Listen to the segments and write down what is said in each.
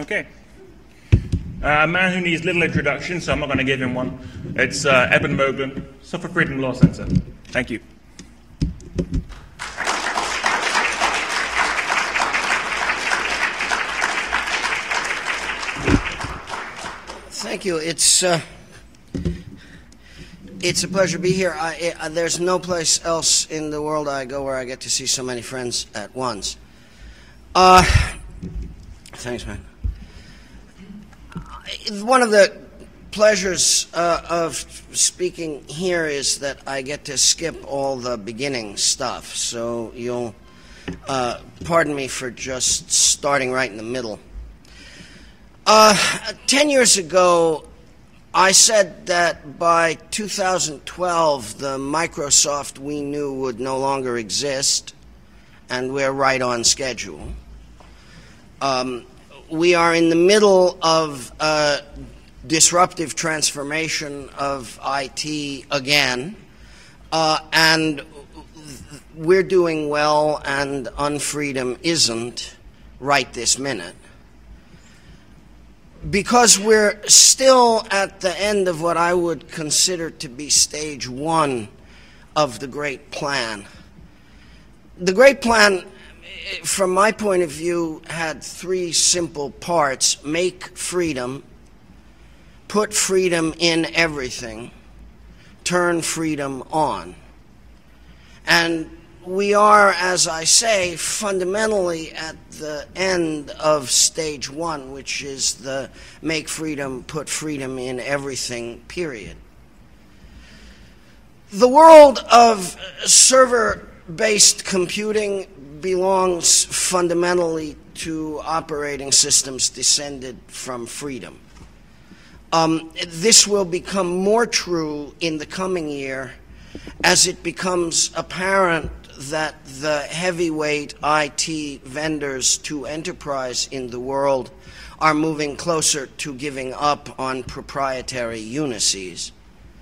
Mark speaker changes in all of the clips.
Speaker 1: Okay. A man who needs little introduction, so I'm not going to give him one. It's Eben Moglen, Software Freedom Law Center. Thank you.
Speaker 2: Thank you. It's a pleasure to be here. There's no place else in the world I go where I get to see so many friends at once. Thanks, man. One of the pleasures of speaking here is that I get to skip all the beginning stuff, so you'll pardon me for just starting right in the middle. 10 years ago, I said that by 2012, the Microsoft we knew would no longer exist, and we're right on schedule. We are in the middle of a disruptive transformation of IT again, and we're doing well, and unfreedom isn't right this minute. Because we're still at the end of what I would consider to be stage one of the Great Plan. The Great Plan, from my point of view, had three simple parts: make freedom, put freedom in everything, turn freedom on. And we are, as I say, fundamentally at the end of stage one, which is the make freedom, put freedom in everything period. The world of server-based computing belongs fundamentally to operating systems descended from freedom. This will become more true in the coming year as it becomes apparent that the heavyweight IT vendors to enterprise in the world are moving closer to giving up on proprietary unices.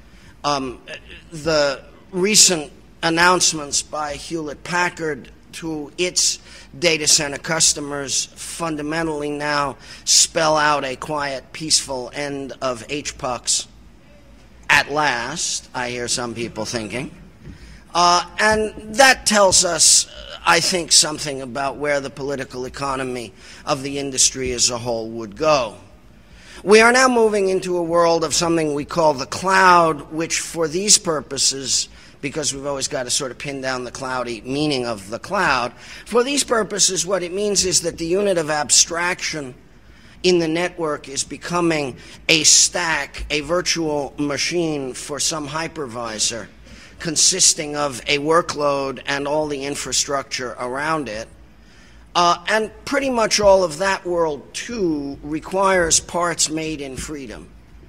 Speaker 2: The recent announcements by Hewlett-Packard to its data center customers fundamentally now spell out a quiet, peaceful end of HPUCs at last, I hear some people thinking. And that tells us, I think, something about where the political economy of the industry as a whole would go. We are now moving into a world of something we call the cloud, which for these purposes, because we've always got to sort of pin down the cloudy meaning of the cloud, for these purposes what it means is that the unit of abstraction in the network is becoming a stack, a virtual machine for some hypervisor, consisting of a workload and all the infrastructure around it. And pretty much all of that world, too, requires parts made in freedom.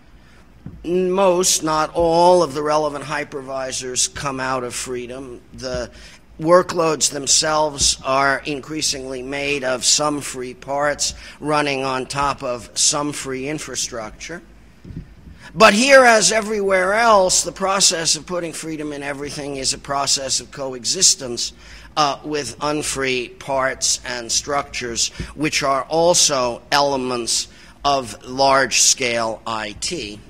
Speaker 2: Most, not all, of the relevant hypervisors come out of freedom. The workloads themselves are increasingly made of some free parts running on top of some free infrastructure. But here, as everywhere else, the process of putting freedom in everything is a process of coexistence with unfree parts and structures, which are also elements of large-scale IT.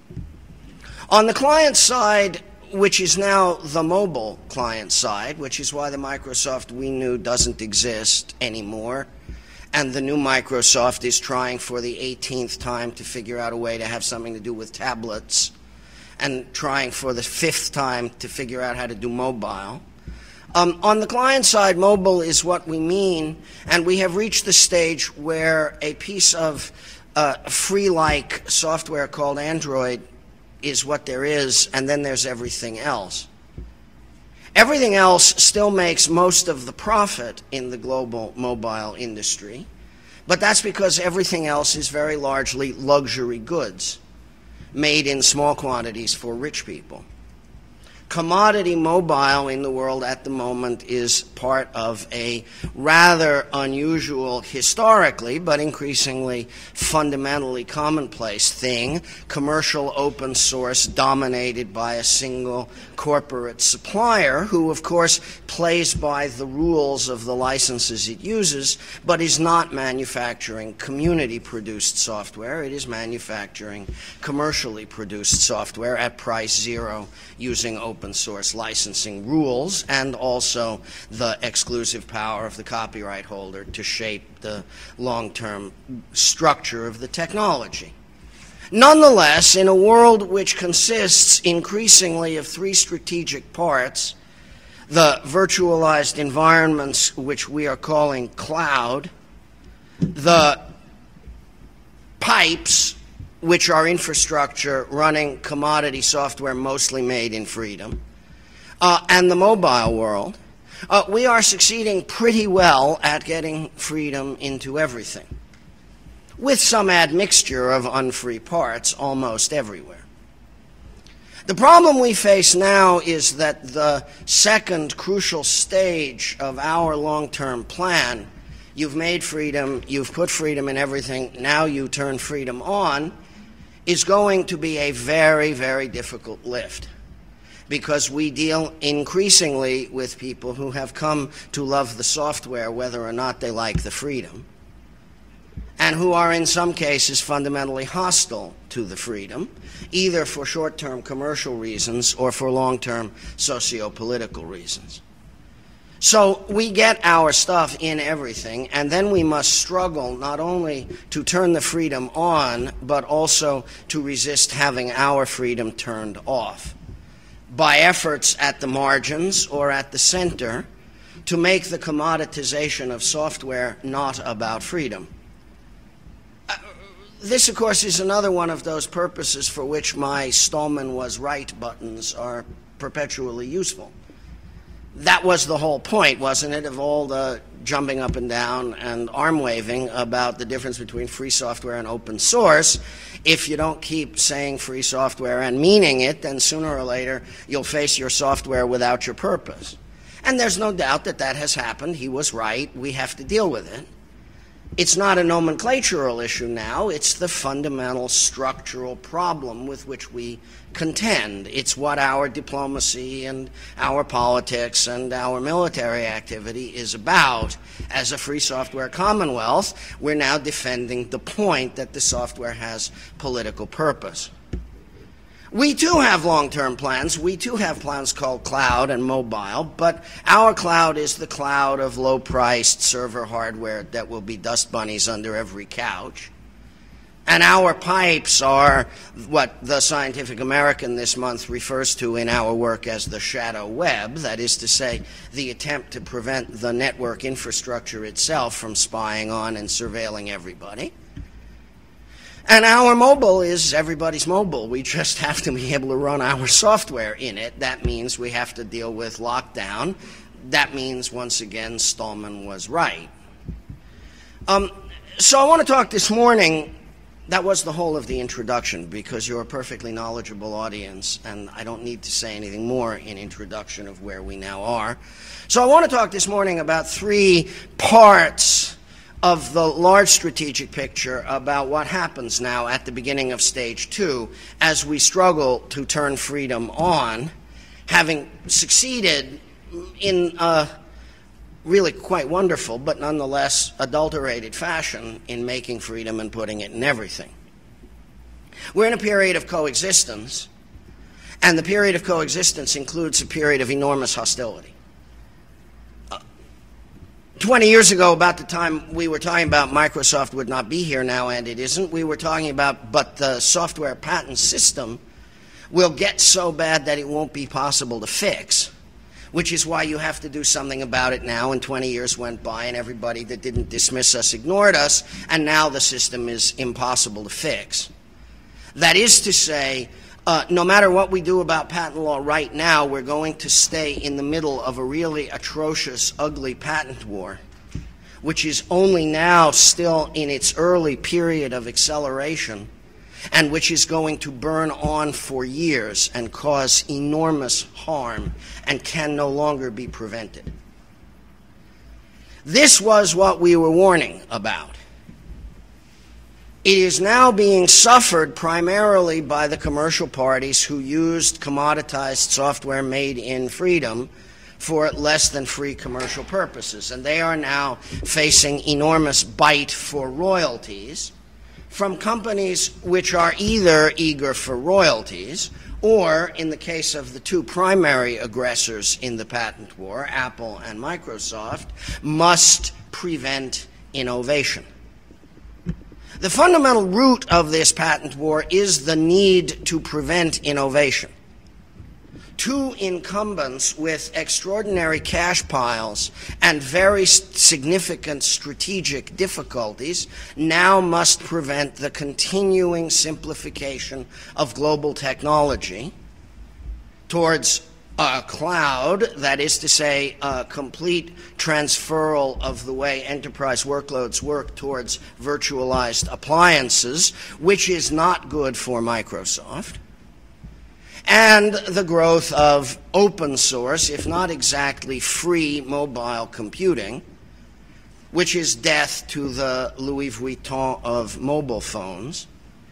Speaker 2: On the client side, which is now the mobile client side, which is why the Microsoft we knew doesn't exist anymore, and the new Microsoft is trying for the 18th time to figure out a way to have something to do with tablets, and trying for the 5th time to figure out how to do mobile. On the client side, mobile is what we mean, and we have reached the stage where a piece of free-like software called Android is what there is, and then there's everything else. Everything else still makes most of the profit in the global mobile industry, but that's because everything else is very largely luxury goods made in small quantities for rich people. commodity mobile in the world at the moment is part of a rather unusual, historically, but increasingly fundamentally commonplace thing, commercial open source dominated by a single corporate supplier who, of course, plays by the rules of the licenses it uses, but is not manufacturing community-produced software. It is manufacturing commercially produced software at price zero using open source licensing rules and also the exclusive power of the copyright holder to shape the long-term structure of the technology. Nonetheless, in a world which consists increasingly of three strategic parts, the virtualized environments which we are calling cloud, the pipes which are infrastructure running commodity software mostly made in freedom, and the mobile world, we are succeeding pretty well at getting freedom into everything, with some admixture of unfree parts almost everywhere. The problem we face now is that the second crucial stage of our long-term plan, you've made freedom, you've put freedom in everything, now you turn freedom on, is going to be a very, very difficult lift, because we deal increasingly with people who have come to love the software whether or not they like the freedom, and who are in some cases fundamentally hostile to the freedom, either for short-term commercial reasons or for long-term socio-political reasons. So we get our stuff in everything, and then we must struggle not only to turn the freedom on, but also to resist having our freedom turned off by efforts at the margins or at the center to make the commoditization of software not about freedom. This, of course, is another one of those purposes for which my Stallman was right buttons are perpetually useful. That was the whole point, wasn't it, of all the jumping up and down and arm-waving about the difference between free software and open source. If you don't keep saying free software and meaning it, then sooner or later you'll face your software without your purpose. And there's no doubt that that has happened. He was right. We have to deal with it. It's not a nomenclatural issue now. It's the fundamental structural problem with which we contend. It's what our diplomacy and our politics and our military activity is about. As a free software commonwealth, we're now defending the point that the software has political purpose. We too have long-term plans. We too have plans called cloud and mobile, but our cloud is the cloud of low-priced server hardware that will be dust bunnies under every couch. And our pipes are what the Scientific American this month refers to in our work as the shadow web, that is to say, the attempt to prevent the network infrastructure itself from spying on and surveilling everybody. And our mobile is everybody's mobile. We just have to be able to run our software in it. That means we have to deal with lockdown. That means, once again, Stallman was right. So I want to talk this morning. That was the whole of the introduction, because you're a perfectly knowledgeable audience, and I don't need to say anything more in introduction of where we now are. So I want to talk this morning about three parts of the large strategic picture about what happens now at the beginning of stage 2 as we struggle to turn freedom on, having succeeded in a really quite wonderful but nonetheless adulterated fashion in making freedom and putting it in everything. We're in a period of coexistence, and the period of coexistence includes a period of enormous hostility. 20 years ago, about the time we were talking about Microsoft would not be here now, and it isn't, we were talking about, but the software patent system will get so bad that it won't be possible to fix, which is why you have to do something about it now, and 20 years went by, and everybody that didn't dismiss us ignored us, and now the system is impossible to fix. That is to say, no matter what we do about patent law right now, we're going to stay in the middle of a really atrocious, ugly patent war, which is only now still in its early period of acceleration, and which is going to burn on for years and cause enormous harm and can no longer be prevented. This was what we were warning about. It is now being suffered primarily by the commercial parties who used commoditized software made in freedom for less than free commercial purposes. And they are now facing enormous bite for royalties from companies which are either eager for royalties or, in the case of the two primary aggressors in the patent war, Apple and Microsoft, must prevent innovation. The fundamental root of this patent war is the need to prevent innovation. Two incumbents with extraordinary cash piles and very significant strategic difficulties now must prevent the continuing simplification of global technology towards a cloud, that is to say, a complete transferal of the way enterprise workloads work towards virtualized appliances, which is not good for Microsoft, and the growth of open source, if not exactly free, mobile computing, which is death to the Louis Vuitton of mobile phones,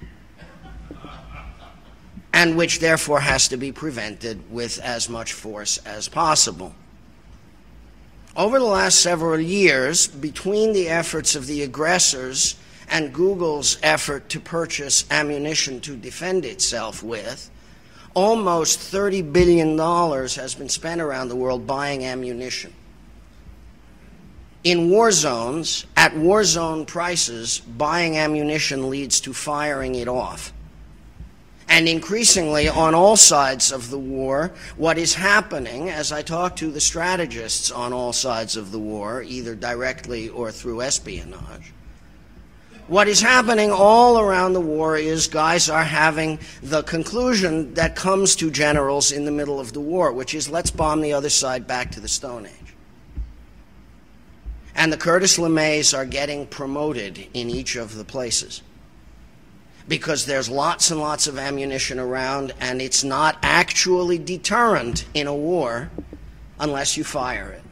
Speaker 2: and which therefore has to be prevented with as much force as possible. Over the last several years, between the efforts of the aggressors and Google's effort to purchase ammunition to defend itself with, almost $30 billion has been spent around the world buying ammunition. In war zones, at war zone prices, buying ammunition leads to firing it off. And increasingly, on all sides of the war, what is happening, as I talk to the strategists on all sides of the war, either directly or through espionage, what is happening all around the war is guys are having the conclusion that comes to generals in the middle of the war, which is, let's bomb the other side back to the Stone Age. And the Curtis LeMays are getting promoted in each of the places, because there's lots and lots of ammunition around, and it's not actually deterrent in a war unless you fire it.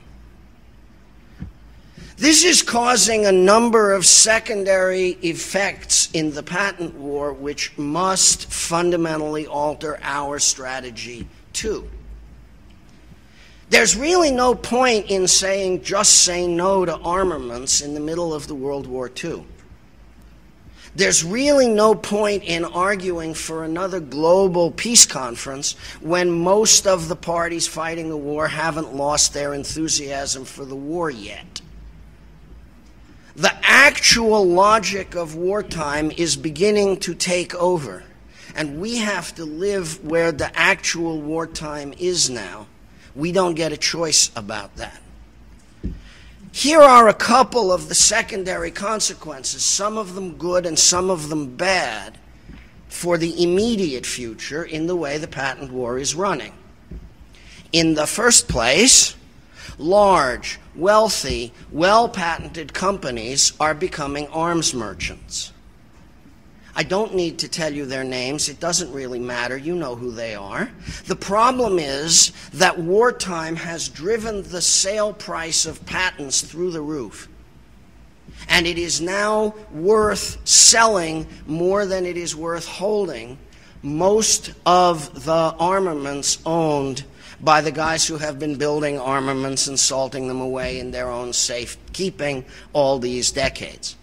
Speaker 2: This is causing a number of secondary effects in the patent war which must fundamentally alter our strategy too. There's really no point in saying just say no to armaments in the middle of the World War II. There's really no point in arguing for another global peace conference when most of the parties fighting the war haven't lost their enthusiasm for the war yet. The actual logic of wartime is beginning to take over, and we have to live where the actual wartime is now. We don't get a choice about that. Here are a couple of the secondary consequences, some of them good and some of them bad, for the immediate future in the way the patent war is running. In the first place, large, wealthy, well-patented companies are becoming arms merchants. I don't need to tell you their names. It doesn't really matter. You know who they are. The problem is that wartime has driven the sale price of patents through the roof. And it is now worth selling more than it is worth holding most of the armaments owned by the guys who have been building armaments and salting them away in their own safekeeping all these decades.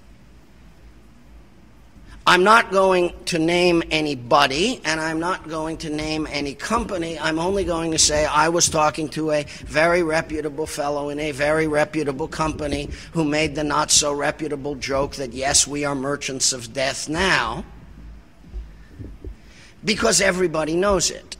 Speaker 2: I'm not going to name anybody, and I'm not going to name any company. I'm only going to say I was talking to a very reputable fellow in a very reputable company who made the not-so-reputable joke that, yes, we are merchants of death now, because everybody knows it.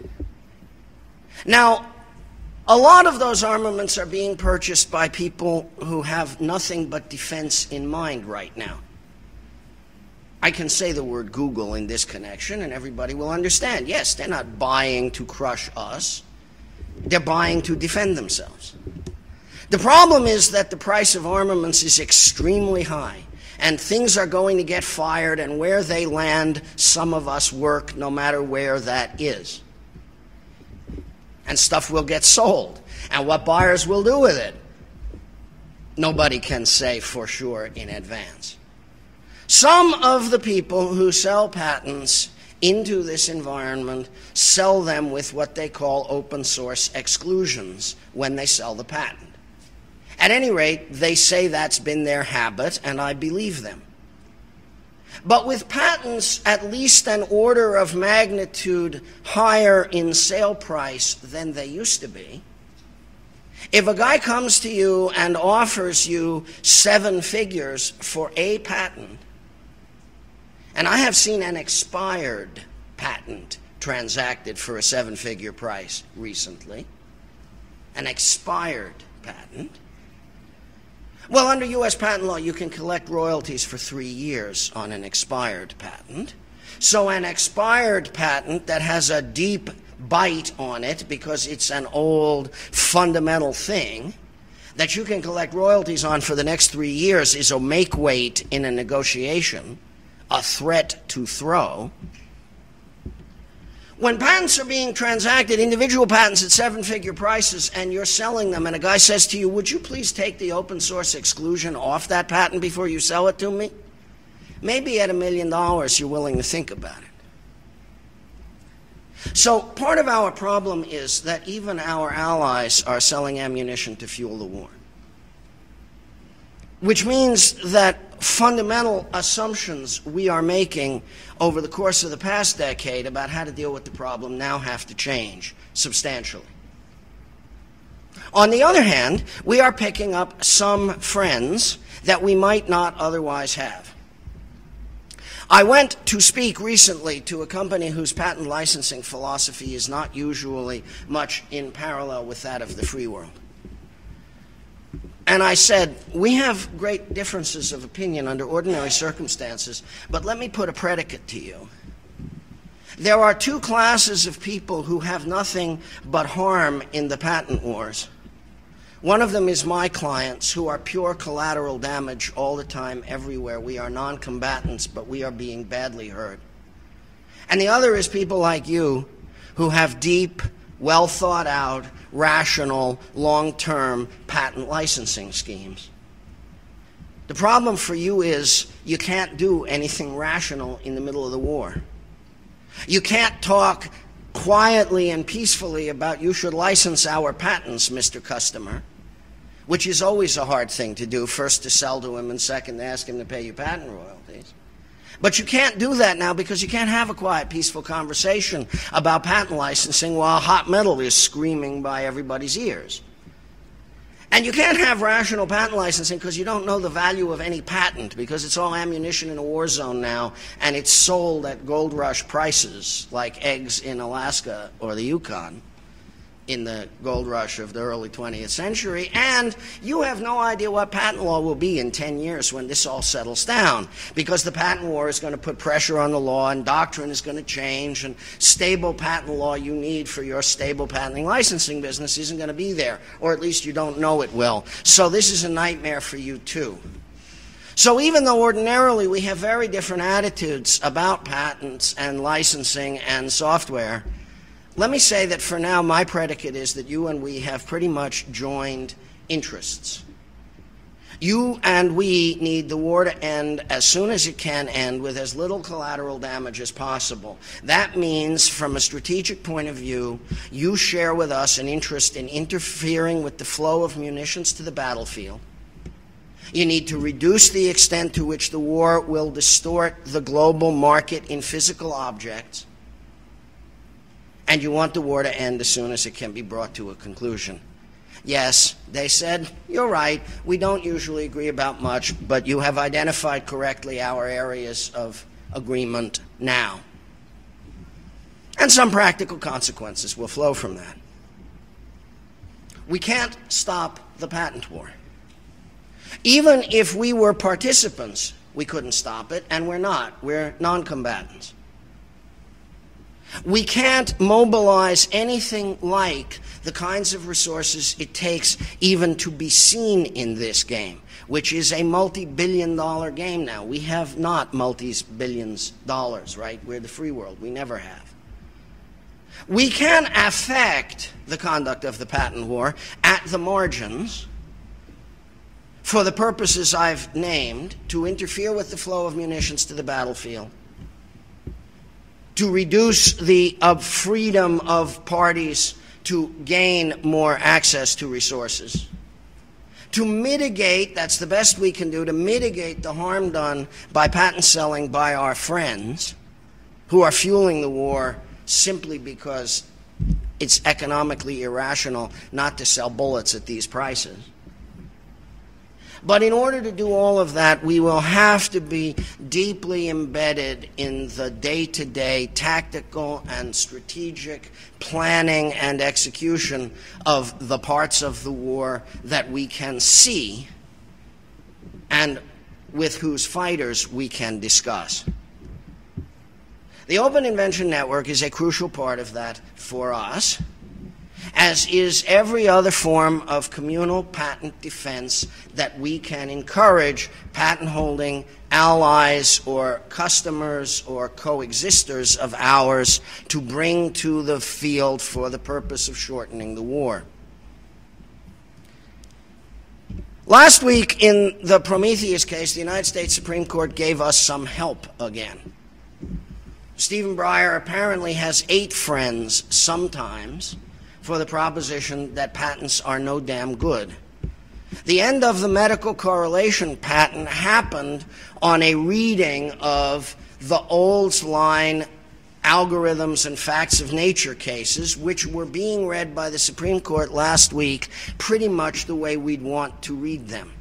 Speaker 2: Now, a lot of those armaments are being purchased by people who have nothing but defense in mind right now. I can say the word Google in this connection and everybody will understand. Yes, they're not buying to crush us. They're buying to defend themselves. The problem is that the price of armaments is extremely high, and things are going to get fired, and where they land, some of us work no matter where that is. And stuff will get sold. And what buyers will do with it, nobody can say for sure in advance. Some of the people who sell patents into this environment sell them with what they call open source exclusions when they sell the patent. At any rate, they say that's been their habit, and I believe them. But with patents at least an order of magnitude higher in sale price than they used to be, if a guy comes to you and offers you 7 figures for a patent, and I have seen an expired patent transacted for a 7-figure price recently, an expired patent. Well, under U.S. patent law, you can collect royalties for 3 years on an expired patent. So an expired patent that has a deep bite on it because it's an old fundamental thing that you can collect royalties on for the next 3 years is a make-weight in a negotiation, a threat to throw. When patents are being transacted, individual patents at 7-figure prices, and you're selling them, and a guy says to you, would you please take the open source exclusion off that patent before you sell it to me? Maybe at $1 million you're willing to think about it. So part of our problem is that even our allies are selling ammunition to fuel the war, which means that fundamental assumptions we are making over the course of the past decade about how to deal with the problem now have to change substantially. On the other hand, we are picking up some friends that we might not otherwise have. I went to speak recently to a company whose patent licensing philosophy is not usually much in parallel with that of the free world. And I said, we have great differences of opinion under ordinary circumstances, but let me put a predicate to you. There are 2 classes of people who have nothing but harm in the patent wars. One of them is my clients, who are pure collateral damage all the time, everywhere. We are non-combatants, but we are being badly hurt. And the other is people like you, who have deep, well thought out, rational, long-term patent licensing schemes. The problem for you is you can't do anything rational in the middle of the war. You can't talk quietly and peacefully about you should license our patents, Mr. Customer, which is always a hard thing to do, first to sell to him and second to ask him to pay you patent royalties. But you can't do that now because you can't have a quiet, peaceful conversation about patent licensing while hot metal is screaming by everybody's ears. And you can't have rational patent licensing because you don't know the value of any patent, because it's all ammunition in a war zone now, and it's sold at gold rush prices like eggs in Alaska or the Yukon in the gold rush of the early 20th century, and you have no idea what patent law will be in 10 years when this all settles down, because the patent war is going to put pressure on the law, and doctrine is going to change, and stable patent law you need for your stable patenting licensing business isn't going to be there, or at least you don't know it will. So this is a nightmare for you too. So even though ordinarily we have very different attitudes about patents and licensing and software, let me say that for now my predicate is that you and we have pretty much joined interests. You and we need the war to end as soon as it can end with as little collateral damage as possible. That means, from a strategic point of view, you share with us an interest in interfering with the flow of munitions to the battlefield. You need to reduce the extent to which the war will distort the global market in physical objects. And you want the war to end as soon as it can be brought to a conclusion. Yes, they said, you're right, we don't usually agree about much, but you have identified correctly our areas of agreement now. And some practical consequences will flow from that. We can't stop the patent war. Even if we were participants, we couldn't stop it, and we're not. We're non-combatants. We can't mobilize anything like the kinds of resources it takes even to be seen in this game, which is a multi-billion-dollar game now. We have not multi-billions dollars, right? We're the free world. We never have. We can affect the conduct of the patent war at the margins for the purposes I've named, to interfere with the flow of munitions to the battlefield, to reduce the freedom of parties to gain more access to resources, to mitigate, that's the best we can do, to mitigate the harm done by patent selling by our friends who are fueling the war simply because it's economically irrational not to sell bullets at these prices. But in order to do all of that, we will have to be deeply embedded in the day-to-day tactical and strategic planning and execution of the parts of the war that we can see and with whose fighters we can discuss. The Open Invention Network is a crucial part of that for us, as is every other form of communal patent defense that we can encourage patent-holding allies or customers or coexisters of ours to bring to the field for the purpose of shortening the war. Last week, in the Prometheus case, the United States Supreme Court gave us some help again. Stephen Breyer apparently has 8 friends sometimes for the proposition that patents are no damn good. The end of the medical correlation patent happened on a reading of the Olds line algorithms and facts of nature cases, which were being read by the Supreme Court last week pretty much the way we'd want to read them.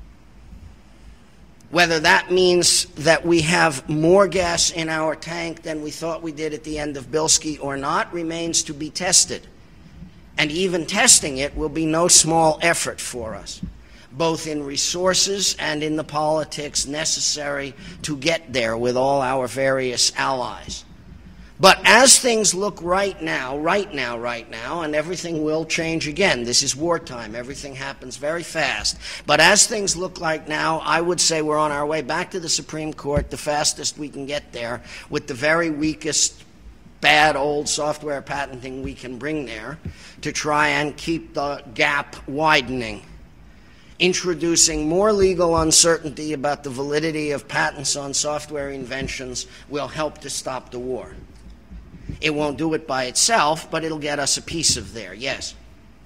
Speaker 2: Whether that means that we have more gas in our tank than we thought we did at the end of Bilski or not remains to be tested. And even testing it will be no small effort for us, both in resources and in the politics necessary to get there with all our various allies. But as things look right now, and everything will change again. This is wartime. Everything happens very fast. But as things look like now, I would say we're on our way back to the Supreme Court the fastest we can get there with the very weakest bad old software patenting we can bring there to try and keep the gap widening. Introducing more legal uncertainty about the validity of patents on software inventions will help to stop the war. It won't do it by itself, but it'll get us a piece of there. Yes?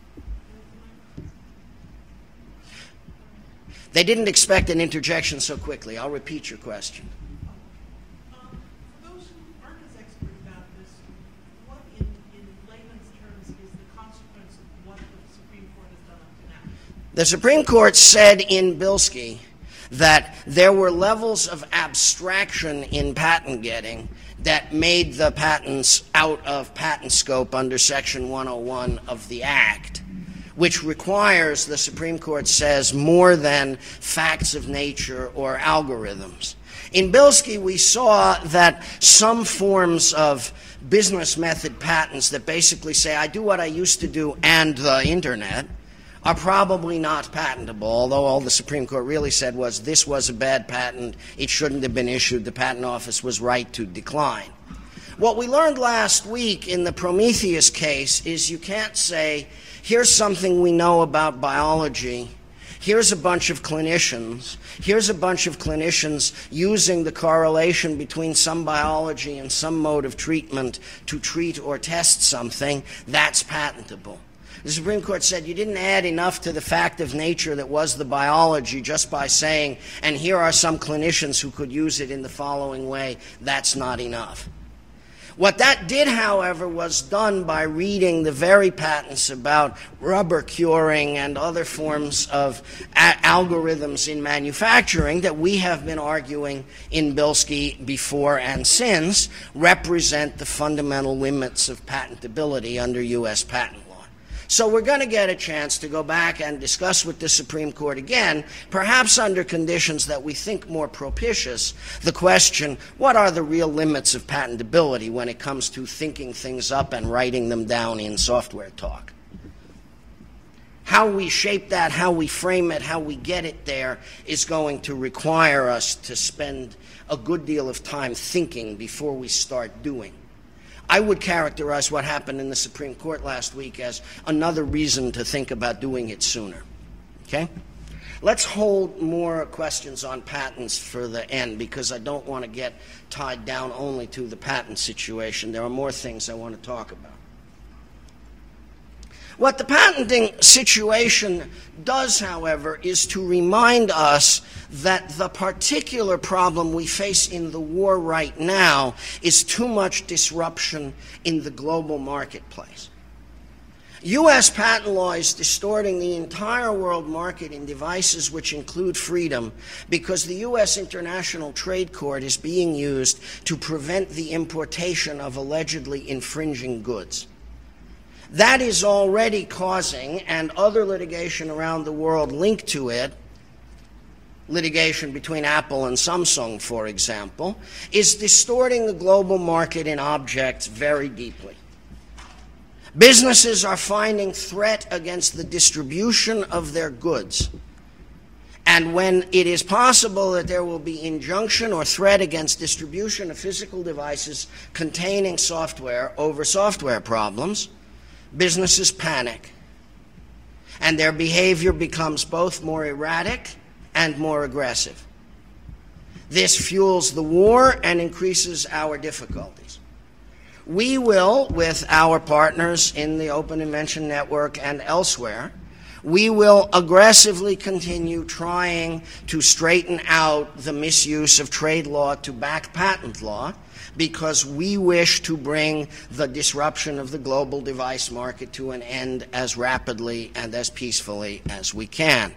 Speaker 2: They didn't expect an interjection so quickly. I'll repeat your question.
Speaker 3: For those who aren't as expert about this, what in layman's terms is the consequence of what the Supreme Court has done up to now?
Speaker 2: The Supreme Court said in Bilski that there were levels of abstraction in patent getting that made the patents out of patent scope under Section 101 of the Act, which requires, the Supreme Court says, more than facts of nature or algorithms. In Bilski, we saw that some forms of business method patents that basically say, I do what I used to do and the Internet, are probably not patentable, although all the Supreme Court really said was this was a bad patent, it shouldn't have been issued, the Patent Office was right to decline. What we learned last week in the Prometheus case is you can't say, here's something we know about biology, here's a bunch of clinicians, using the correlation between some biology and some mode of treatment to treat or test something, that's patentable. The Supreme Court said you didn't add enough to the fact of nature that was the biology just by saying, and here are some clinicians who could use it in the following way. That's not enough. What that did, however, was done by reading the very patents about rubber curing and other forms of algorithms in manufacturing that we have been arguing in Bilski before and since represent the fundamental limits of patentability under U.S. patent law. So we're going to get a chance to go back and discuss with the Supreme Court again, perhaps under conditions that we think more propitious, the question, what are the real limits of patentability when it comes to thinking things up and writing them down in software talk? How we shape that, how we frame it, how we get it there is going to require us to spend a good deal of time thinking before we start doing. I would characterize what happened in the Supreme Court last week as another reason to think about doing it sooner. Okay? Let's hold more questions on patents for the end, because I don't want to get tied down only to the patent situation. There are more things I want to talk about. What the patenting situation does, however, is to remind us that the particular problem we face in the war right now is too much disruption in the global marketplace. U.S. patent law is distorting the entire world market in devices which include freedom because the U.S. International Trade Court is being used to prevent the importation of allegedly infringing goods. That is already causing, and other litigation around the world linked to it, litigation between Apple and Samsung, for example, is distorting the global market in objects very deeply. Businesses are finding threat against the distribution of their goods. And when it is possible that there will be injunction or threat against distribution of physical devices containing software over software problems, businesses panic, and their behavior becomes both more erratic and more aggressive. This fuels the war and increases our difficulties. We will, with our partners in the Open Invention Network and elsewhere, we will aggressively continue trying to straighten out the misuse of trade law to back patent law, because we wish to bring the disruption of the global device market to an end as rapidly and as peacefully as we can.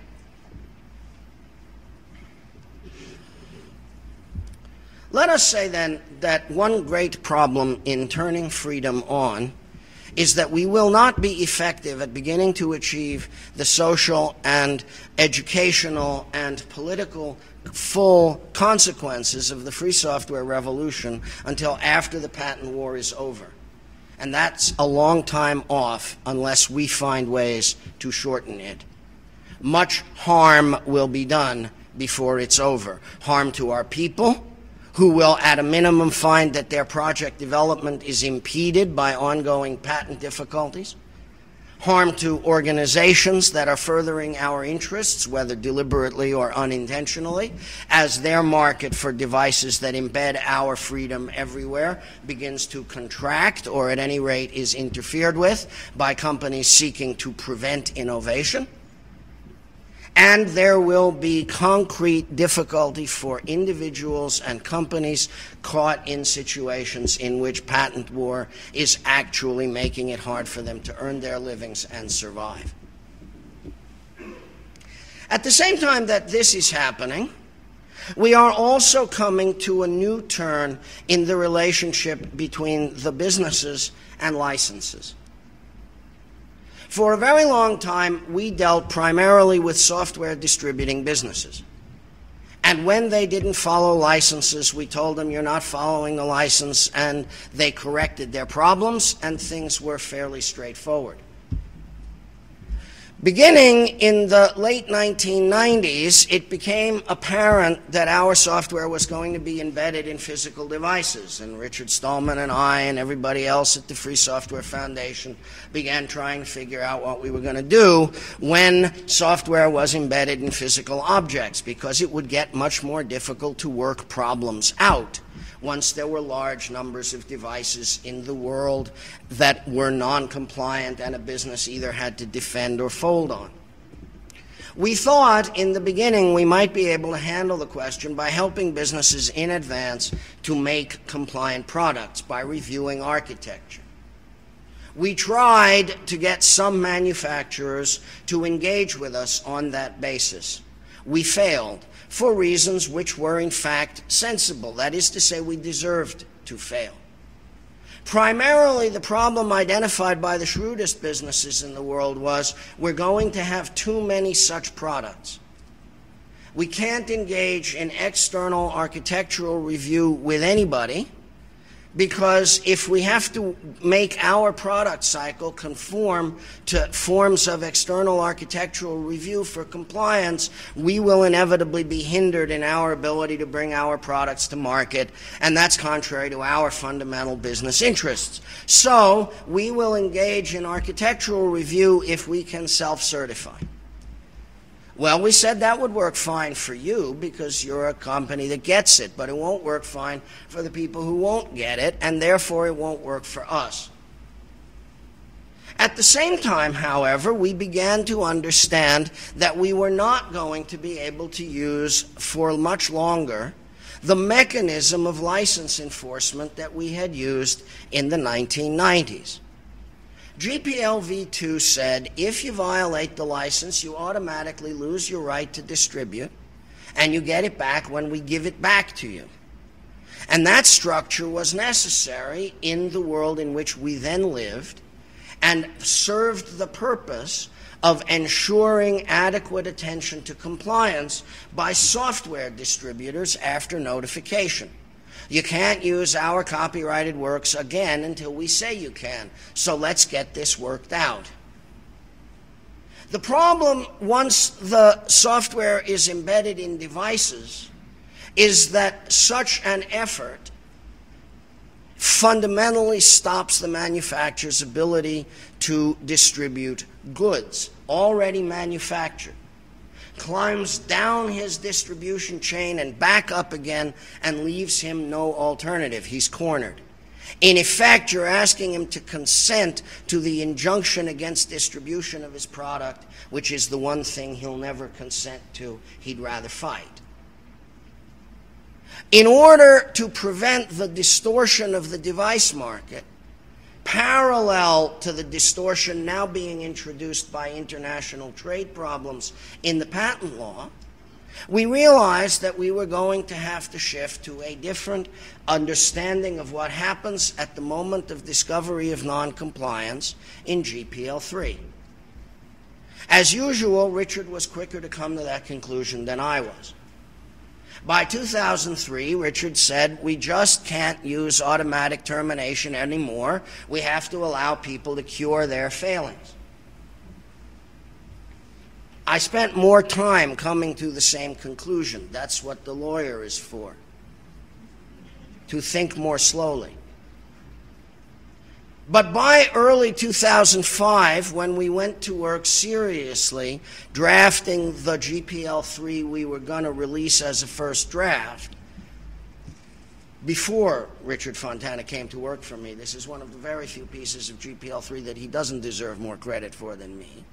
Speaker 2: Let us say then that one great problem in turning freedom on is that we will not be effective at beginning to achieve the social and educational and political full consequences of the free software revolution until after the patent war is over. And that's a long time off unless we find ways to shorten it. Much harm will be done before it's over. Harm to our people, who will at a minimum find that their project development is impeded by ongoing patent difficulties. Harm to organizations that are furthering our interests, whether deliberately or unintentionally, as their market for devices that embed our freedom everywhere begins to contract, or at any rate is interfered with by companies seeking to prevent innovation. And there will be concrete difficulty for individuals and companies caught in situations in which patent war is actually making it hard for them to earn their livings and survive. At the same time that this is happening, we are also coming to a new turn in the relationship between the businesses and licenses. For a very long time, we dealt primarily with software distributing businesses. And when they didn't follow licenses, we told them, you're not following the license, and they corrected their problems, and things were fairly straightforward. Beginning in the late 1990s, it became apparent that our software was going to be embedded in physical devices, and Richard Stallman and I and everybody else at the Free Software Foundation began trying to figure out what we were going to do when software was embedded in physical objects, because it would get much more difficult to work problems out once there were large numbers of devices in the world that were non-compliant and a business either had to defend or fold on. We thought in the beginning we might be able to handle the question by helping businesses in advance to make compliant products by reviewing architecture. We tried to get some manufacturers to engage with us on that basis. We failed, for reasons which were in fact sensible. That is to say, we deserved to fail. Primarily, the problem identified by the shrewdest businesses in the world was we're going to have too many such products. We can't engage in external architectural review with anybody Because if we have to make our product cycle conform to forms of external architectural review for compliance, we will inevitably be hindered in our ability to bring our products to market, and that's contrary to our fundamental business interests. So we will engage in architectural review if we can self-certify. Well, we said that would work fine for you because you're a company that gets it, but it won't work fine for the people who won't get it, and therefore it won't work for us. At the same time, however, we began to understand that we were not going to be able to use for much longer the mechanism of license enforcement that we had used in the 1990s. GPL v2 said if you violate the license, you automatically lose your right to distribute, and you get it back when we give it back to you. And that structure was necessary in the world in which we then lived and served the purpose of ensuring adequate attention to compliance by software distributors after notification. You can't use our copyrighted works again until we say you can. So let's get this worked out. The problem, once the software is embedded in devices, is that such an effort fundamentally stops the manufacturer's ability to distribute goods already manufactured, climbs down his distribution chain and back up again, and leaves him no alternative. He's cornered. In effect, you're asking him to consent to the injunction against distribution of his product, which is the one thing he'll never consent to. He'd rather fight. In order to prevent the distortion of the device market, parallel to the distortion now being introduced by international trade problems in the patent law, we realized that we were going to have to shift to a different understanding of what happens at the moment of discovery of noncompliance in GPL3. As usual, Richard was quicker to come to that conclusion than I was. By 2003, Richard said, we just can't use automatic termination anymore. We have to allow people to cure their failings. I spent more time coming to the same conclusion. That's what the lawyer is for, to think more slowly. But by early 2005, when we went to work seriously drafting the GPL3 we were going to release as a first draft, before Richard Fontana came to work for me, this is one of the very few pieces of GPL3 that he doesn't deserve more credit for than me.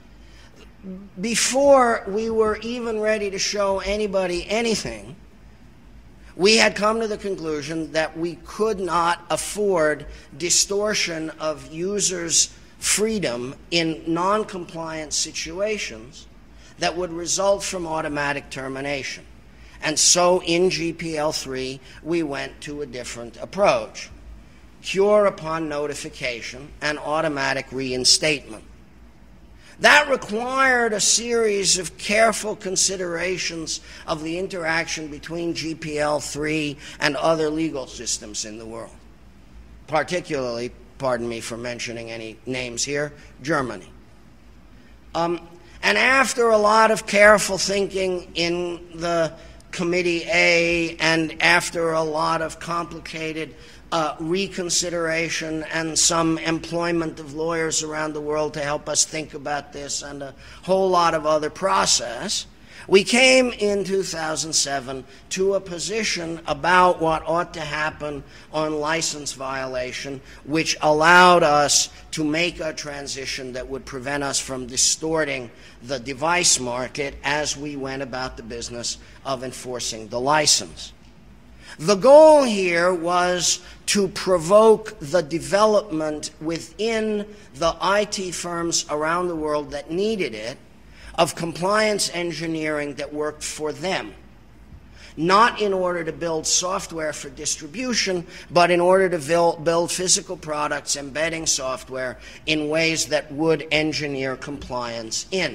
Speaker 2: Before we were even ready to show anybody anything, we had come to the conclusion that we could not afford distortion of users' freedom in non-compliant situations that would result from automatic termination. And so in GPL3, we went to a different approach: cure upon notification and automatic reinstatement. That required a series of careful considerations of the interaction between GPL3 and other legal systems in the world, particularly, pardon me for mentioning any names here, Germany. And after a lot of careful thinking in the Committee A, and after a lot of complicated reconsideration and some employment of lawyers around the world to help us think about this, and a whole lot of other process, we came in 2007 to a position about what ought to happen on license violation, which allowed us to make a transition that would prevent us from distorting the device market as we went about the business of enforcing the license. The goal here was to provoke the development within the IT firms around the world that needed it of compliance engineering that worked for them, not in order to build software for distribution, but in order to build physical products embedding software in ways that would engineer compliance in.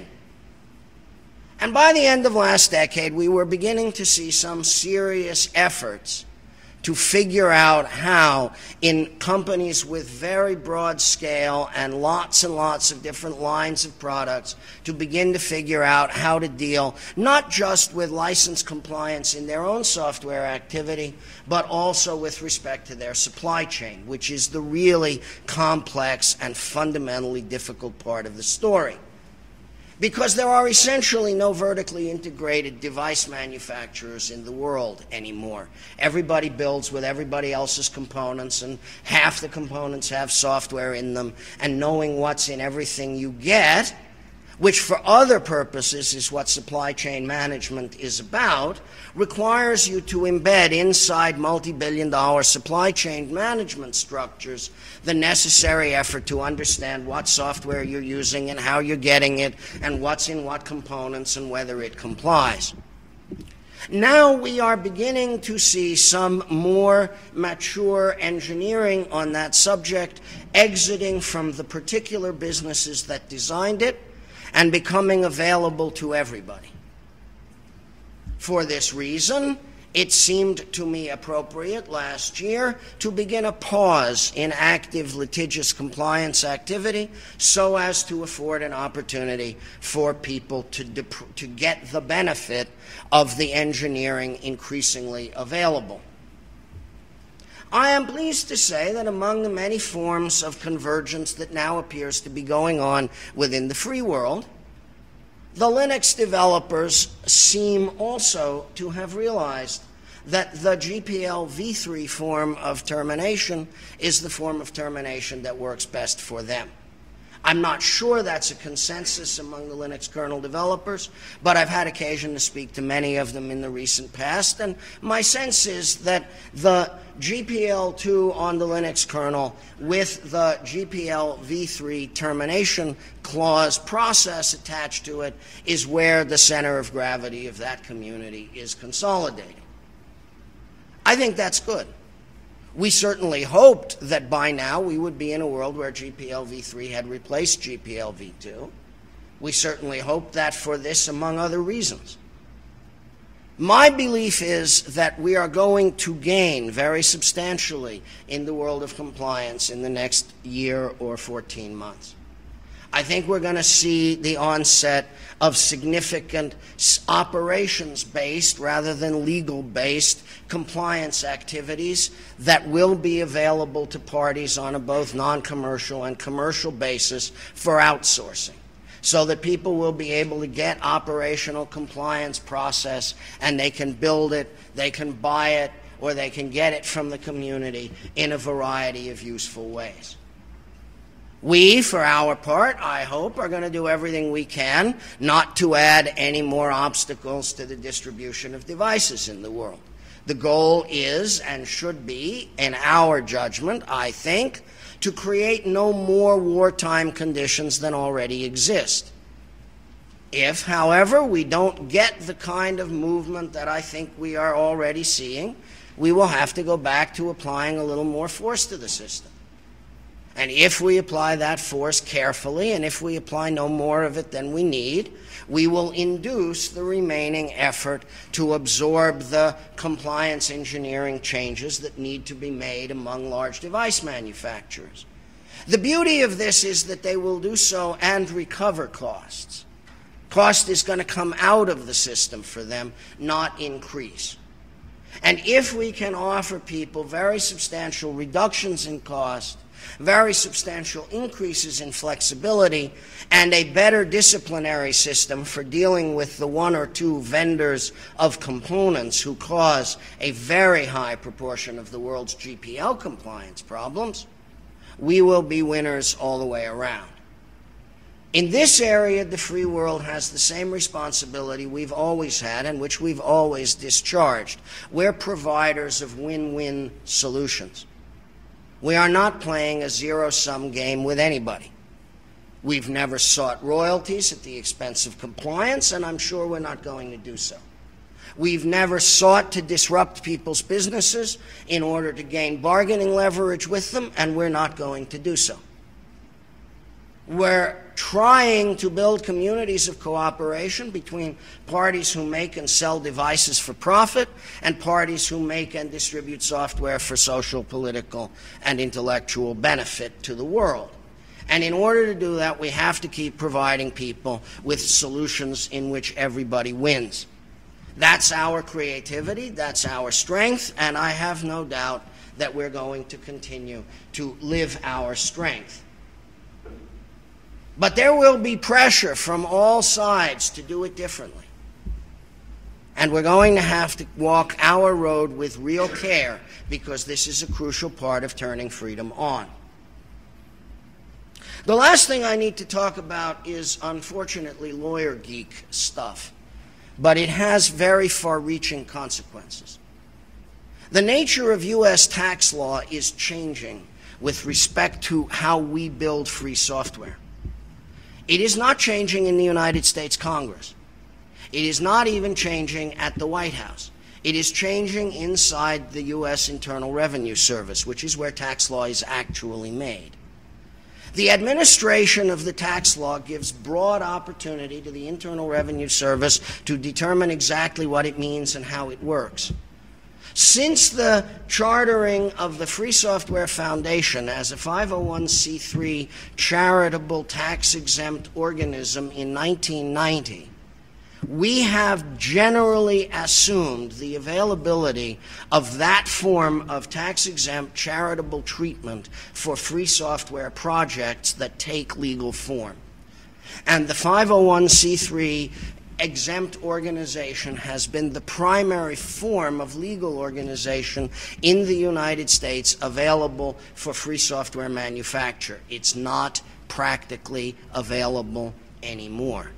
Speaker 2: And by the end of last decade, we were beginning to see some serious efforts to figure out how, in companies with very broad scale and lots of different lines of products, to begin to figure out how to deal not just with license compliance in their own software activity, but also with respect to their supply chain, which is the really complex and fundamentally difficult part of the story. Because there are essentially no vertically integrated device manufacturers in the world anymore. Everybody builds with everybody else's components, and half the components have software in them, and knowing what's in everything you get, which for other purposes is what supply chain management is about, requires you to embed inside multi-billion-dollar supply chain management structures the necessary effort to understand what software you're using and how you're getting it and what's in what components and whether it complies. Now we are beginning to see some more mature engineering on that subject exiting from the particular businesses that designed it and becoming available to everybody. For this reason, it seemed to me appropriate last year to begin a pause in active litigious compliance activity so as to afford an opportunity for people to get the benefit of the engineering increasingly available. I am pleased to say that among the many forms of convergence that now appears to be going on within the free world, the Linux developers seem also to have realized that the GPL v3 form of termination is the form of termination that works best for them. I'm not sure that's a consensus among the Linux kernel developers, but I've had occasion to speak to many of them in the recent past, and my sense is that the GPL2 on the Linux kernel with the GPL v3 termination clause process attached to it is where the center of gravity of that community is consolidating. I think that's good. We certainly hoped that by now we would be in a world where GPL v3 had replaced GPL v2. We certainly hoped that for this, among other reasons. My belief is that we are going to gain very substantially in the world of compliance in the next year or 14 months. I think we're going to see the onset of significant operations-based rather than legal-based compliance activities that will be available to parties on a both non-commercial and commercial basis for outsourcing, so that people will be able to get operational compliance process and they can build it, they can buy it, or they can get it from the community in a variety of useful ways. We, for our part, I hope, are going to do everything we can not to add any more obstacles to the distribution of devices in the world. The goal is and should be, in our judgment, I think, to create no more wartime conditions than already exist. If, however, we don't get the kind of movement that I think we are already seeing, we will have to go back to applying a little more force to the system. And if we apply that force carefully, and if we apply no more of it than we need, we will induce the remaining effort to absorb the compliance engineering changes that need to be made among large device manufacturers. The beauty of this is that they will do so and recover costs. Cost is going to come out of the system for them, not increase. And if we can offer people very substantial reductions in cost, very substantial increases in flexibility, and a better disciplinary system for dealing with the one or two vendors of components who cause a very high proportion of the world's GPL compliance problems, we will be winners all the way around. In this area, the free world has the same responsibility we've always had and which we've always discharged. We're providers of win-win solutions. We are not playing a zero-sum game with anybody. We've never sought royalties at the expense of compliance, and I'm sure we're not going to do so. We've never sought to disrupt people's businesses in order to gain bargaining leverage with them, and we're not going to do so. We're trying to build communities of cooperation between parties who make and sell devices for profit and parties who make and distribute software for social, political, and intellectual benefit to the world. And in order to do that, we have to keep providing people with solutions in which everybody wins. That's our creativity, that's our strength, and I have no doubt that we're going to continue to live our strength. But there will be pressure from all sides to do it differently. And we're going to have to walk our road with real care, because this is a crucial part of turning freedom on. The last thing I need to talk about is, unfortunately, lawyer geek stuff. But it has very far-reaching consequences. The nature of U.S. tax law is changing with respect to how we build free software. It is not changing in the United States Congress. It is not even changing at the White House. It is changing inside the U.S. Internal Revenue Service, which is where tax law is actually made. The administration of the tax law gives broad opportunity to the Internal Revenue Service to determine exactly what it means and how it works. Since the chartering of the Free Software Foundation as a 501c3 charitable tax-exempt organism in 1990, we have generally assumed the availability of that form of tax-exempt charitable treatment for free software projects that take legal form. And the 501c3 exempt organization has been the primary form of legal organization in the United States available for free software manufacture. It's not practically available anymore.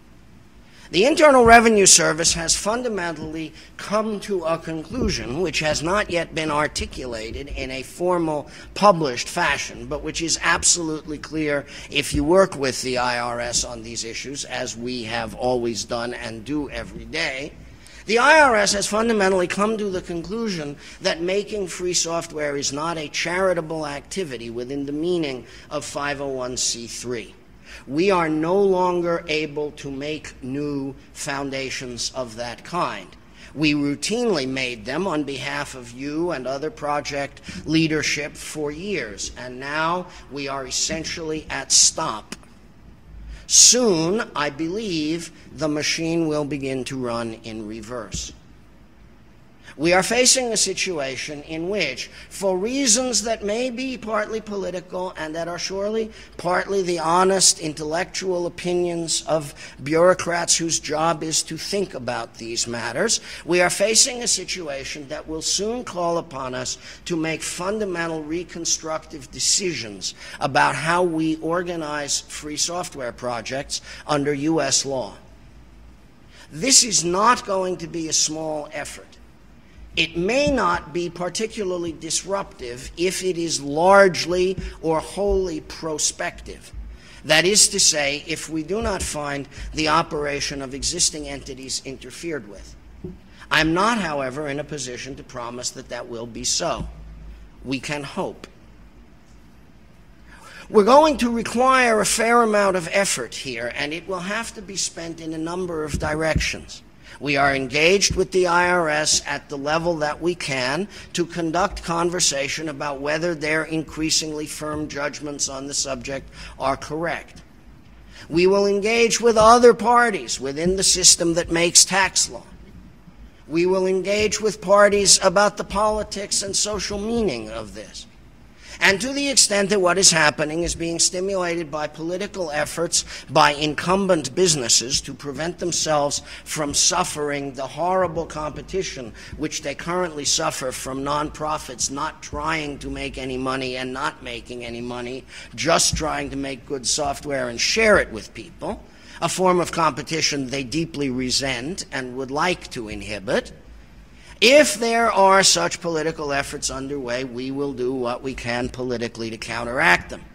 Speaker 2: The Internal Revenue Service has fundamentally come to a conclusion, which has not yet been articulated in a formal, published fashion, but which is absolutely clear if you work with the IRS on these issues, as we have always done and do every day. The IRS has fundamentally come to the conclusion that making free software is not a charitable activity within the meaning of 501c3. We are no longer able to make new foundations of that kind. We routinely made them on behalf of you and other project leadership for years, and now we are essentially at stop. Soon, I believe, the machine will begin to run in reverse. We are facing a situation in which, for reasons that may be partly political and that are surely partly the honest intellectual opinions of bureaucrats whose job is to think about these matters, we are facing a situation that will soon call upon us to make fundamental reconstructive decisions about how we organize free software projects under U.S. law. This is not going to be a small effort. It may not be particularly disruptive if it is largely or wholly prospective. That is to say, if we do not find the operation of existing entities interfered with. I'm not, however, in a position to promise that that will be so. We can hope. We're going to require a fair amount of effort here, and it will have to be spent in a number of directions. We are engaged with the IRS at the level that we can to conduct conversation about whether their increasingly firm judgments on the subject are correct. We will engage with other parties within the system that makes tax law. We will engage with parties about the politics and social meaning of this. And to the extent that what is happening is being stimulated by political efforts by incumbent businesses to prevent themselves from suffering the horrible competition which they currently suffer from nonprofits not trying to make any money and not making any money, just trying to make good software and share it with people, a form of competition they deeply resent and would like to inhibit. If there are such political efforts underway, we will do what we can politically to counteract them.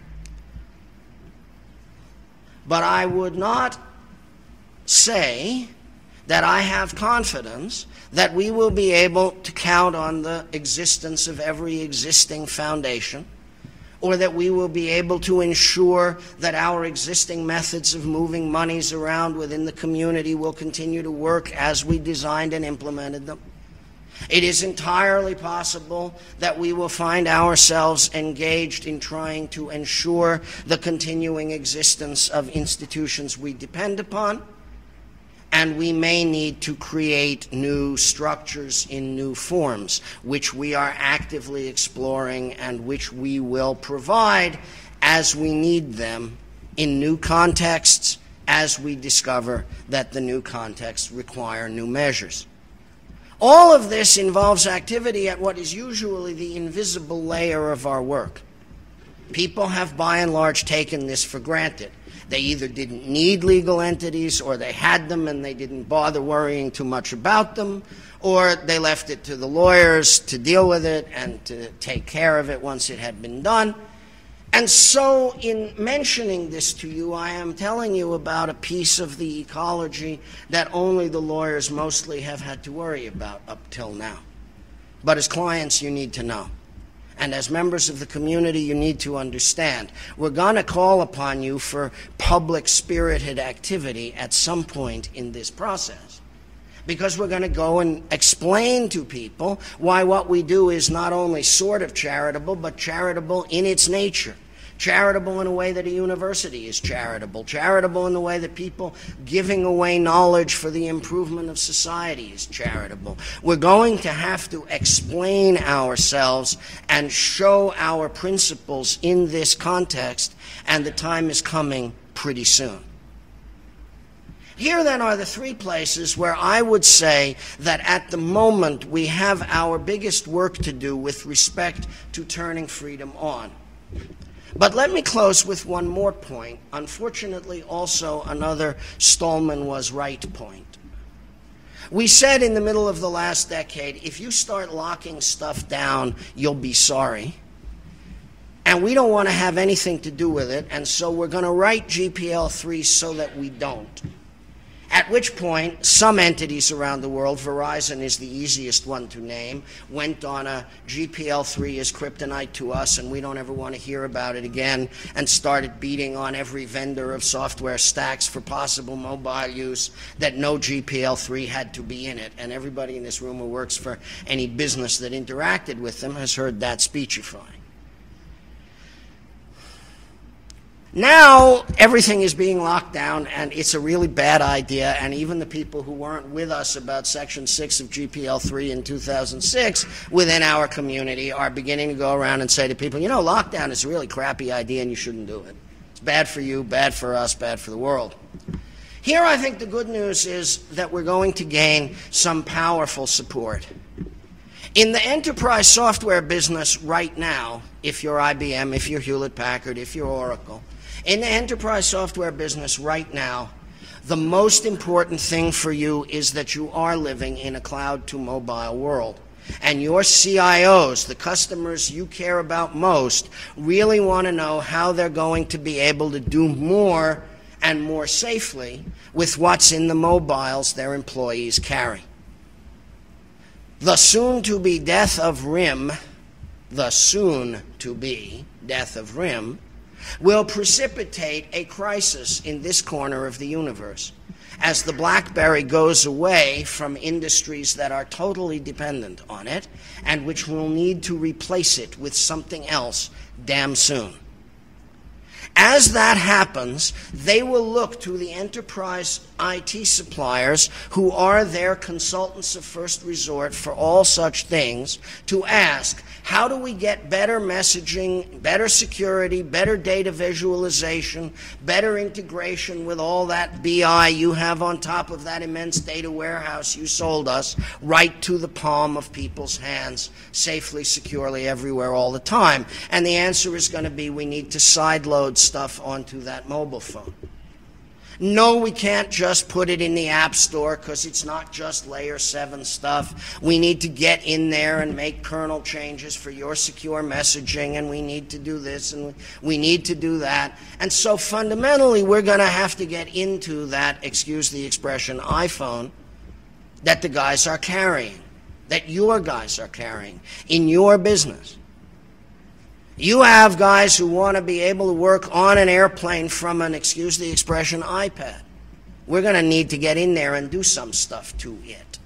Speaker 2: But I would not say that I have confidence that we will be able to count on the existence of every existing foundation or that we will be able to ensure that our existing methods of moving monies around within the community will continue to work as we designed and implemented them. It is entirely possible that we will find ourselves engaged in trying to ensure the continuing existence of institutions we depend upon, and we may need to create new structures in new forms, which we are actively exploring and which we will provide as we need them in new contexts, as we discover that the new contexts require new measures. All of this involves activity at what is usually the invisible layer of our work. People have by and large taken this for granted. They either didn't need legal entities, or they had them and they didn't bother worrying too much about them, or they left it to the lawyers to deal with it and to take care of it once it had been done. And so in mentioning this to you, I am telling you about a piece of the ecology that only the lawyers mostly have had to worry about up till now. But as clients, you need to know. And as members of the community, you need to understand. We're going to call upon you for public-spirited activity at some point in this process, because we're going to go and explain to people why what we do is not only sort of charitable, but charitable in its nature. Charitable in a way that a university is charitable. Charitable in the way that people giving away knowledge for the improvement of society is charitable. We're going to have to explain ourselves and show our principles in this context, and the time is coming pretty soon. Here then are the three places where I would say that at the moment we have our biggest work to do with respect to turning freedom on. But let me close with one more point. Unfortunately, also another Stallman was right point. We said in the middle of the last decade, if you start locking stuff down, you'll be sorry. And we don't want to have anything to do with it, and so we're going to write GPL3 so that we don't. At which point, some entities around the world, Verizon is the easiest one to name, went on a GPL3 is kryptonite to us and we don't ever want to hear about it again, and started beating on every vendor of software stacks for possible mobile use that no GPL3 had to be in it. And everybody in this room who works for any business that interacted with them has heard that speechifying. Now, everything is being locked down, and it's a really bad idea, and even the people who weren't with us about Section 6 of GPL3 in 2006 within our community are beginning to go around and say to people, you know, lockdown is a really crappy idea and you shouldn't do it. It's bad for you, bad for us, bad for the world. Here, I think the good news is that we're going to gain some powerful support. In the enterprise software business right now, if you're IBM, if you're Hewlett-Packard, if you're Oracle, in the enterprise software business right now, the most important thing for you is that you are living in a cloud-to-mobile world. And your CIOs, the customers you care about most, really want to know how they're going to be able to do more and more safely with what's in the mobiles their employees carry. The soon-to-be death of RIM, will precipitate a crisis in this corner of the universe as the BlackBerry goes away from industries that are totally dependent on it and which will need to replace it with something else damn soon. As that happens, they will look to the enterprise IT suppliers, who are their consultants of first resort for all such things, to ask, how do we get better messaging, better security, better data visualization, better integration with all that BI you have on top of that immense data warehouse you sold us, right to the palm of people's hands, safely, securely, everywhere, all the time? And the answer is going to be, we need to sideload stuff onto that mobile phone. No, we can't just put it in the App Store because it's not just layer 7 stuff. We need to get in there and make kernel changes for your secure messaging, and we need to do this and we need to do that. And so fundamentally, we're going to have to get into that, excuse the expression, iPhone that the guys are carrying, that your guys are carrying in your business. You have guys who want to be able to work on an airplane from an, excuse the expression, iPad. We're going to need to get in there and do some stuff to it.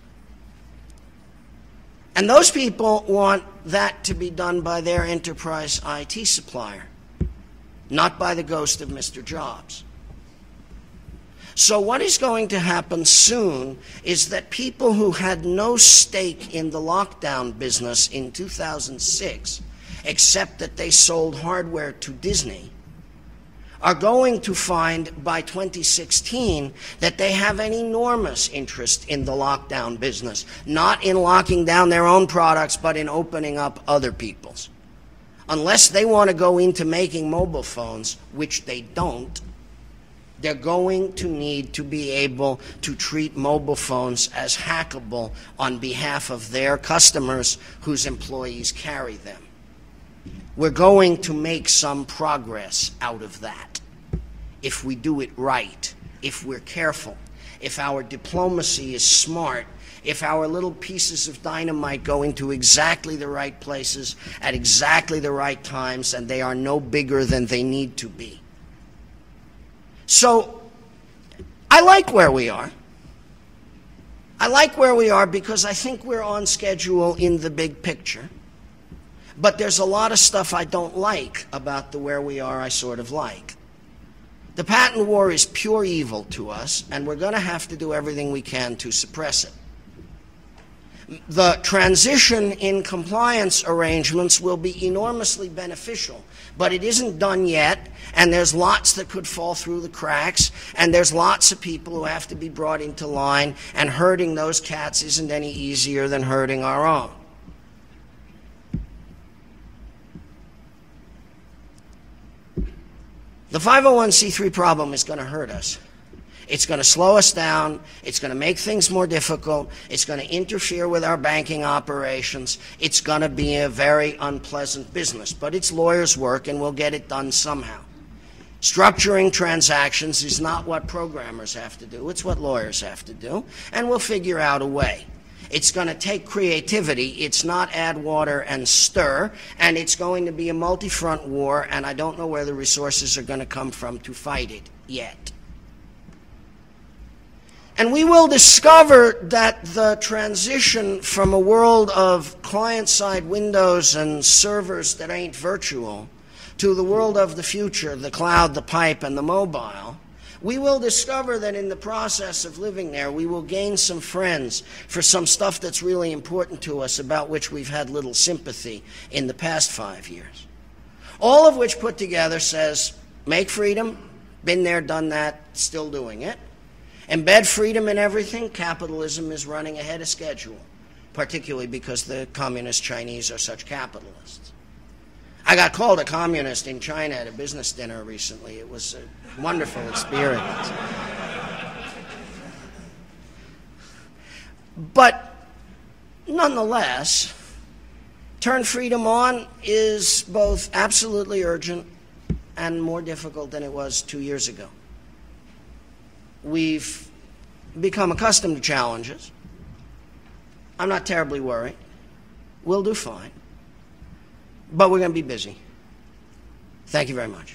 Speaker 2: And those people want that to be done by their enterprise IT supplier, not by the ghost of Mr. Jobs. So what is going to happen soon is that people who had no stake in the lockdown business in 2006, except that they sold hardware to Disney, are going to find by 2016 that they have an enormous interest in the lockdown business, not in locking down their own products, but in opening up other people's. Unless they want to go into making mobile phones, which they don't, they're going to need to be able to treat mobile phones as hackable on behalf of their customers whose employees carry them. We're going to make some progress out of that if we do it right, if we're careful, if our diplomacy is smart, if our little pieces of dynamite go into exactly the right places at exactly the right times and they are no bigger than they need to be. So I like where we are. I like where we are because I think we're on schedule in the big picture. But there's a lot of stuff I don't like about the where we are I sort of like. The patent war is pure evil to us, and we're going to have to do everything we can to suppress it. The transition in compliance arrangements will be enormously beneficial, but it isn't done yet, and there's lots that could fall through the cracks, and there's lots of people who have to be brought into line, and herding those cats isn't any easier than herding our own. The 501c3 problem is going to hurt us. It's going to slow us down. It's going to make things more difficult. It's going to interfere with our banking operations. It's going to be a very unpleasant business. But it's lawyers' work, and we'll get it done somehow. Structuring transactions is not what programmers have to do. It's what lawyers have to do. And we'll figure out a way. It's going to take creativity. It's not add water and stir. And it's going to be a multi-front war, and I don't know where the resources are going to come from to fight it yet. And we will discover that the transition from a world of client-side windows and servers that ain't virtual to the world of the future, the cloud, the pipe, and the mobile, we will discover that in the process of living there, we will gain some friends for some stuff that's really important to us about which we've had little sympathy in the past 5 years. All of which put together says, make freedom, been there, done that, still doing it. Embed freedom in everything, capitalism is running ahead of schedule, particularly because the communist Chinese are such capitalists. I got called a communist in China at a business dinner recently. It was a wonderful experience. But nonetheless, turn freedom on is both absolutely urgent and more difficult than it was 2 years ago. We've become accustomed to challenges. I'm not terribly worried. We'll do fine. But we're going to be busy. Thank you very much.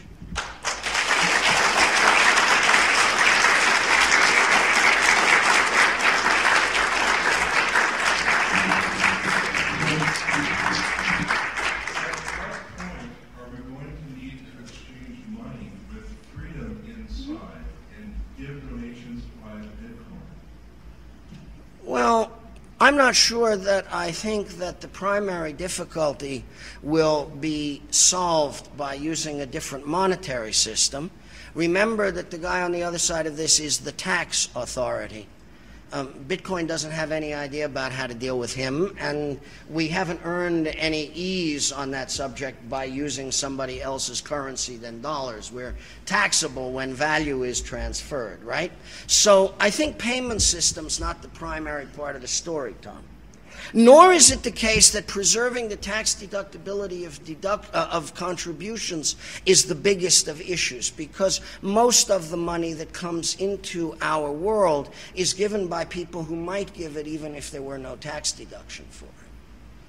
Speaker 2: Well, I'm not sure that I think that the primary difficulty will be solved by using a different monetary system. Remember that the guy on the other side of this is the tax authority. Bitcoin doesn't have any idea about how to deal with him, and we haven't earned any ease on that subject by using somebody else's currency than dollars. We're taxable when value is transferred, right? So I think payment system's not the primary part of the story, Tom. Nor is it the case that preserving the tax deductibility of contributions is the biggest of issues, because most of the money that comes into our world is given by people who might give it even if there were no tax deduction for it.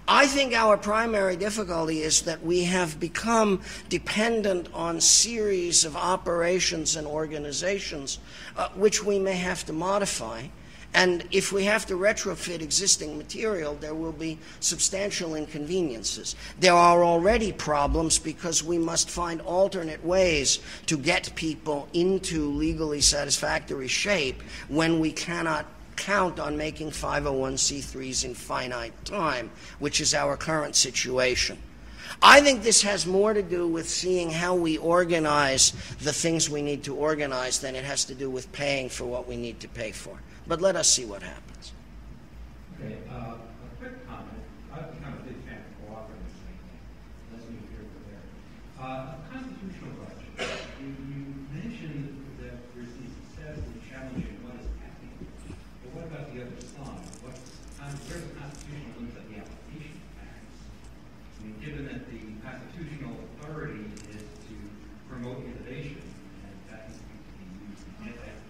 Speaker 2: I think our primary difficulty is that we have become dependent on series of operations and organizations which we may have to modify. And if we have to retrofit existing material, there will be substantial inconveniences. There are already problems because we must find alternate ways to get people into legally satisfactory shape when we cannot count on making 501c3s in finite time, which is our current situation. I think this has more to do with seeing how we organize the things we need to organize than it has to do with paying for what we need to pay for. But let us see what happens.
Speaker 4: Okay, a quick comment. I've become a big fan of cooperative thinking. Let's move here for there. A constitutional question. You mentioned that there's these successfully challenging what is happening. But what about the other side? Where's the constitutional limit of the application of facts? I mean, given that the constitutional authority is to promote innovation, and that needs to be used to get that.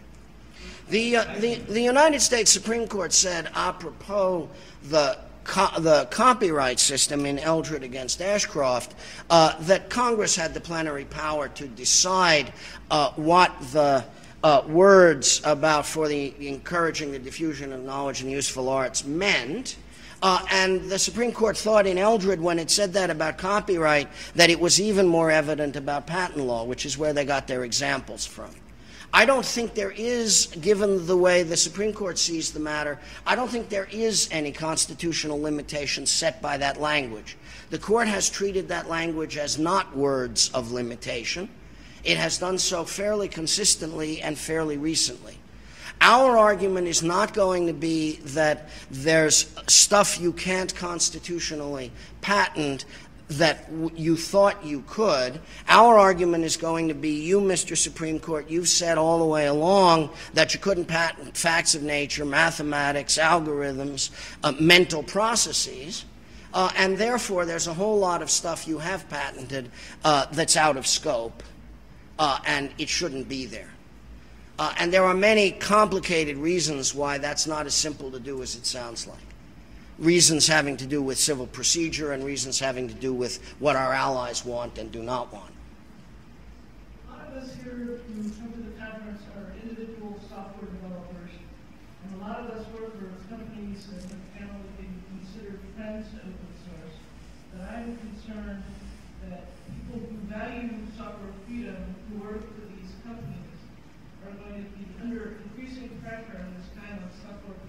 Speaker 2: The United States Supreme Court said, apropos the copyright system in Eldred against Ashcroft, that Congress had the plenary power to decide what the words about for the encouraging the diffusion of knowledge and useful arts meant. And the Supreme Court thought in Eldred, when it said that about copyright, that it was even more evident about patent law, which is where they got their examples from. I don't think there is, given the way the Supreme Court sees the matter, I don't think there is any constitutional limitation set by that language. The Court has treated that language as not words of limitation. It has done so fairly consistently and fairly recently. Our argument is not going to be that there's stuff you can't constitutionally patent that you thought you could. Our argument is going to be, you, Mr. Supreme Court, you've said all the way along that you couldn't patent facts of nature, mathematics, algorithms, mental processes, and therefore there's a whole lot of stuff you have patented that's out of scope, and it shouldn't be there. And there are many complicated reasons why that's not as simple to do as it sounds like. Reasons having to do with civil procedure and reasons having to do with what our allies want and do not want.
Speaker 3: A lot of us here who come to the conference are individual software developers, and a lot of us work for companies that generally can be considered friends to open source. But I'm concerned that people who value software freedom, who work for these companies, are going to be under increasing pressure in this kind of software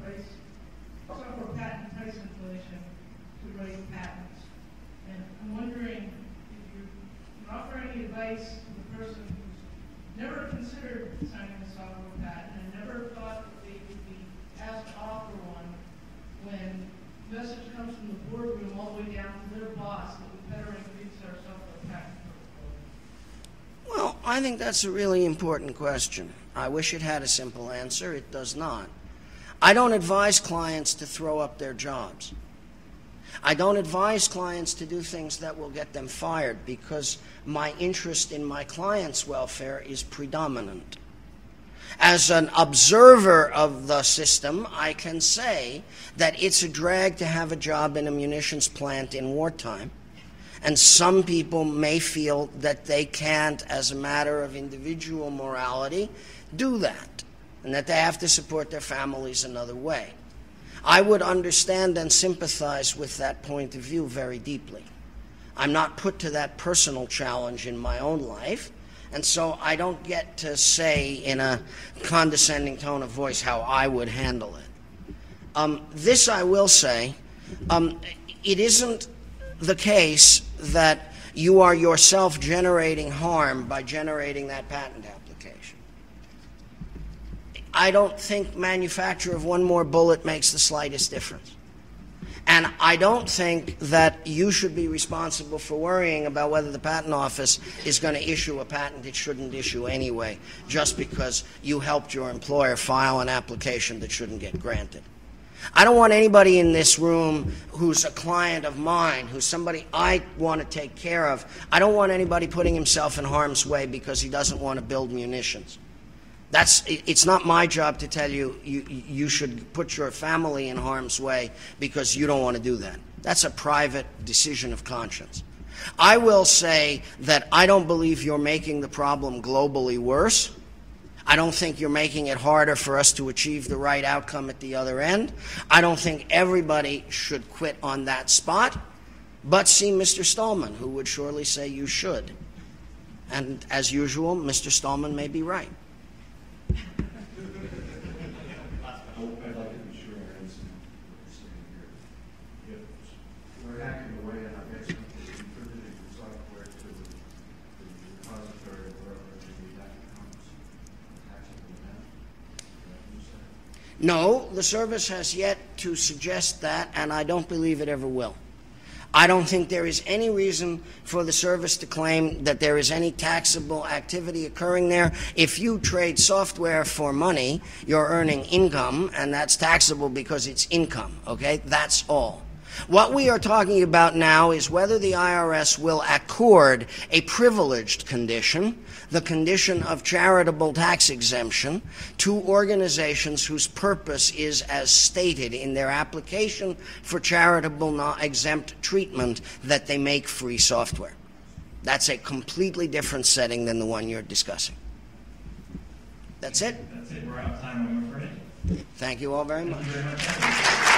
Speaker 3: patent price inflation to raise patents. And I'm wondering if you can offer any advice to the person who's never considered signing a software patent and never thought that they would be asked to offer one when the message comes from the boardroom all the way down to their boss that we better increase our software patent portfolio.
Speaker 2: Well, I think that's a really important question. I wish it had a simple answer. It does not. I don't advise clients to throw up their jobs. I don't advise clients to do things that will get them fired because my interest in my client's welfare is predominant. As an observer of the system, I can say that it's a drag to have a job in a munitions plant in wartime, and some people may feel that they can't, as a matter of individual morality, do that, and that they have to support their families another way. I would understand and sympathize with that point of view very deeply. I'm not put to that personal challenge in my own life, and so I don't get to say in a condescending tone of voice how I would handle it. This I will say, it isn't the case that you are yourself generating harm by generating that patent application. I don't think manufacture of one more bullet makes the slightest difference. And I don't think that you should be responsible for worrying about whether the patent office is going to issue a patent it shouldn't issue anyway, just because you helped your employer file an application that shouldn't get granted. I don't want anybody in this room who's a client of mine, who's somebody I want to take care of. I don't want anybody putting himself in harm's way because he doesn't want to build munitions. It's not my job to tell you you should put your family in harm's way because you don't want to do that. That's a private decision of conscience. I will say that I don't believe you're making the problem globally worse. I don't think you're making it harder for us to achieve the right outcome at the other end. I don't think everybody should quit on that spot, but see Mr. Stallman, who would surely say you should. And as usual, Mr. Stallman may be right.
Speaker 5: I'd like to be sure I understand what you're saying here. If we're hacking away at our basement, contributing software to the repository of wherever that becomes a taxable event, is that what you said?
Speaker 2: No, the service has yet to suggest that, and I don't believe it ever will. I don't think there is any reason for the service to claim that there is any taxable activity occurring there. If you trade software for money, you're earning income, and that's taxable because it's income, okay? That's all. What we are talking about now is whether the IRS will accord a privileged condition, the condition of charitable tax exemption, to organizations whose purpose is as stated in their application for charitable exempt treatment, that they make free software. That's a completely different setting than the one you're discussing. That's it.
Speaker 1: That's it. We're out of time, I'm afraid.
Speaker 2: Thank you all very much.
Speaker 1: Thank you very much.